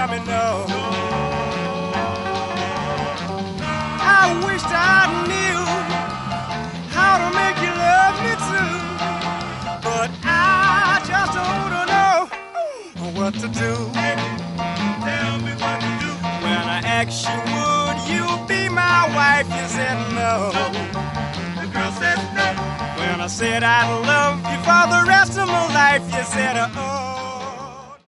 tell me no. I wished I knew how to make you love me too, but I just don't know what to do. Tell me what to do. When I asked you, would you be my wife, you said no. The girl said no. When I said I'd love you for the rest of my life, you said oh.